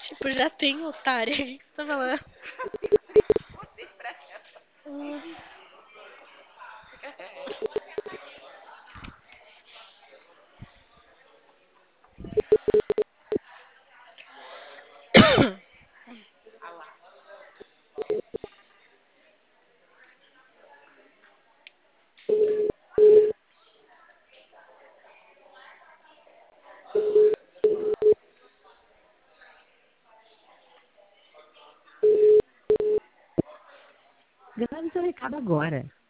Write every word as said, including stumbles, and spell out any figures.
Tipo, já tem otário aí que você tá falando. Grave seu recado agora.